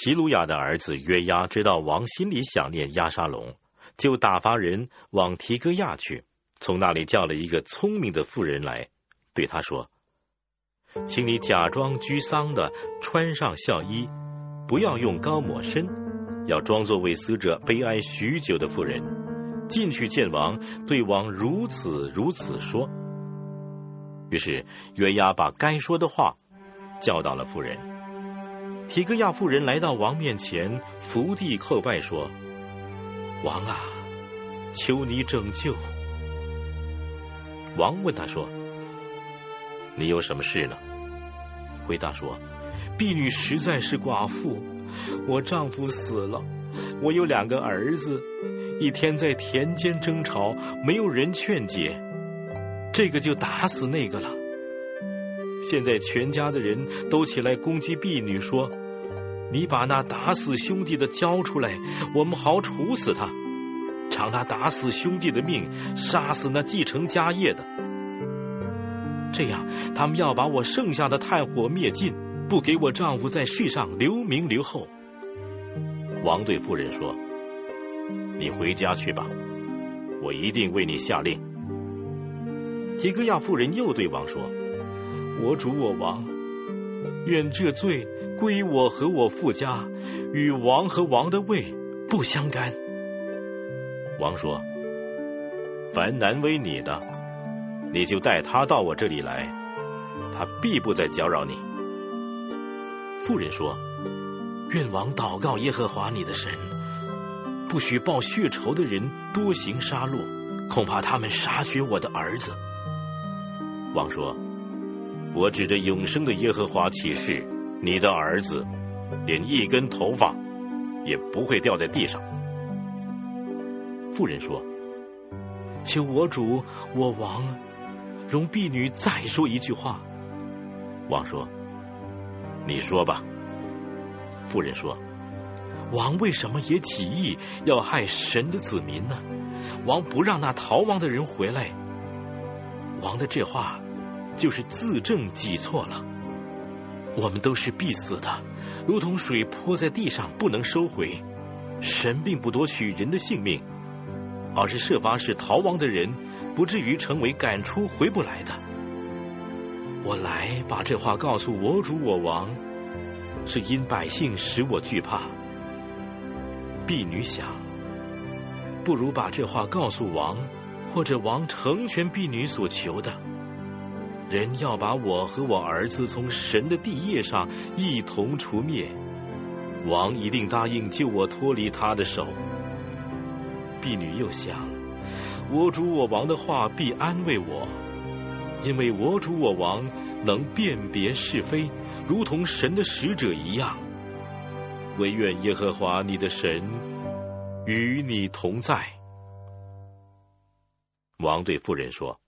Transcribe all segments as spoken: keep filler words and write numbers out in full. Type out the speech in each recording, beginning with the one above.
希鲁雅的儿子约押知道王心里想念押沙龙，就打发人往提戈亚去，从那里叫了一个聪明的妇人来，对他说：请你假装居丧的，穿上孝衣，不要用膏抹身，要装作为死者悲哀许久的妇人，进去见王，对王如此如此说。于是约押把该说的话教导了妇人。提戈亚妇人来到王面前，伏地叩拜说：王啊，求你拯救。王问他说：你有什么事呢？回答说：婢女实在是寡妇，我丈夫死了，我有两个儿子，一天在田间争吵，没有人劝解，这个就打死那个了。现在全家的人都起来攻击婢女，说：你把那打死兄弟的交出来，我们好处死他，偿他打死兄弟的命，杀死那继承家业的。这样他们要把我剩下的炭火灭尽，不给我丈夫在世上留名留后。王对妇人说：你回家去吧，我一定为你下令。提戈亚妇人又对王说：我主我王，愿这罪归我和我父家，与王和王的位不相干。王说：凡难为你的，你就带他到我这里来，他必不再搅扰你。妇人说：愿王祷告耶和华你的神，不许报血仇的人多行杀戮，恐怕他们杀绝我的儿子。王说：我指着永生的耶和华起誓，你的儿子连一根头发也不会掉在地上。妇人说：求我主我王容婢女再说一句话。王说：你说吧。妇人说：王为什么也起意要害神的子民呢？王不让那逃亡的人回来，王的这话就是自证己错了。我们都是必死的，如同水泼在地上不能收回。神并不夺取人的性命，而是设法使逃亡的人不至于成为赶出回不来的。我来把这话告诉我主我王，是因百姓使我惧怕。婢女想，不如把这话告诉王，或者王成全婢女所求的。人要把我和我儿子从神的地业上一同除灭，王一定答应救我脱离他的手。婢女又想，我主我王的话必安慰我，因为我主我王能辨别是非，如同神的使者一样。惟愿耶和华你的神与你同在。王对妇人说：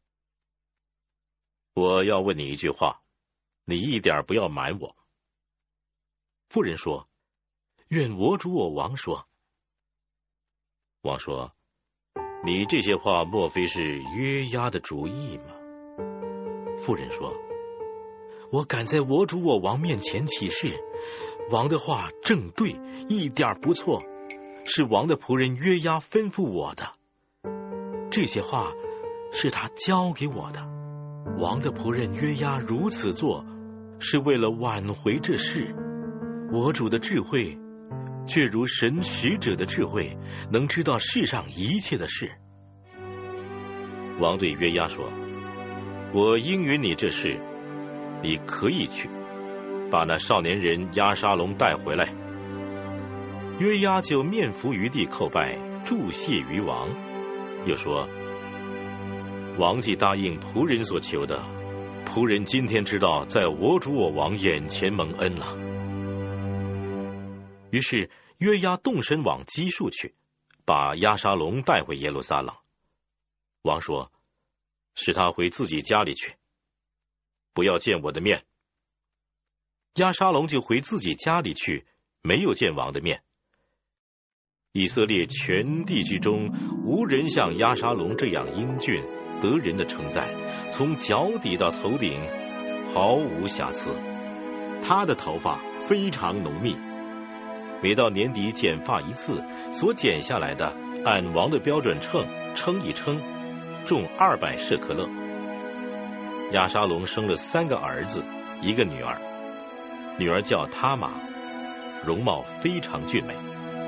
我要问你一句话，你一点不要瞒我。妇人说：愿我主我王说。王说：你这些话莫非是约押的主意吗？妇人说：我敢在我主我王面前起誓，王的话正对，一点不错，是王的仆人约押吩咐我的。这些话是他教给我的。王的仆人约押如此做，是为了挽回这事。我主的智慧却如神使者的智慧，能知道世上一切的事。王对约押说：我应允你这事，你可以去，把那少年人押沙龙带回来。约押就面伏于地叩拜，祝谢于王，又说：王既答应仆人所求的，仆人今天知道在我主我王眼前蒙恩了。于是约押动身往基述去，把押沙龙带回耶路撒冷。王说：使他回自己家里去，不要见我的面。押沙龙就回自己家里去，没有见王的面。以色列全地之中，无人像押沙龙这样英俊得人的称赞，从脚底到头顶毫无瑕疵。他的头发非常浓密， 每到年底剪发一次，所剪下来的按王的标准称称一称，重二百舍克勒。亚沙龙生了三个儿子，一个女儿，女儿叫他玛，容貌非常俊美。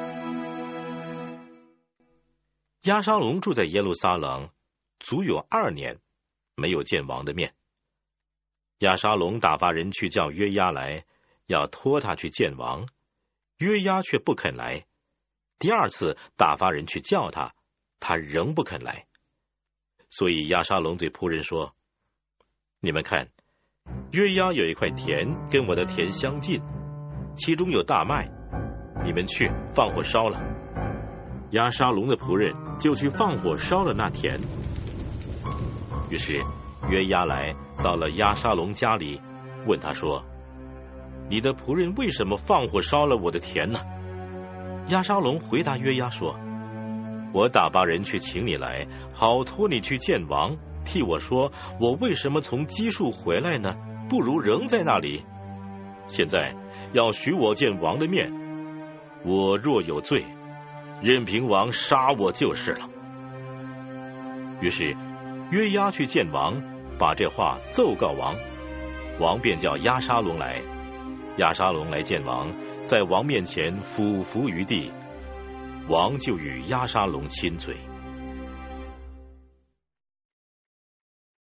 亚沙龙住在耶路撒冷足有二年，没有见王的面。亚沙龙打发人去叫约押来，要托他去见王，约押却不肯来。第二次打发人去叫他，他仍不肯来。所以亚沙龙对仆人说：你们看，约押有一块田跟我的田相近，其中有大麦，你们去放火烧了。亚沙龙的仆人就去放火烧了那田。于是约押来到了亚沙龙家里，问他说：你的仆人为什么放火烧了我的田呢？亚沙龙回答约押说：我打发人去请你来，好托你去见王，替我说我为什么从基述回来呢？不如仍在那里。现在要许我见王的面，我若有罪，任凭王杀我就是了。于是约押去见王，把这话奏告王，王便叫亚沙龙来。亚沙龙来见王，在王面前俯伏于地，王就与亚沙龙亲嘴。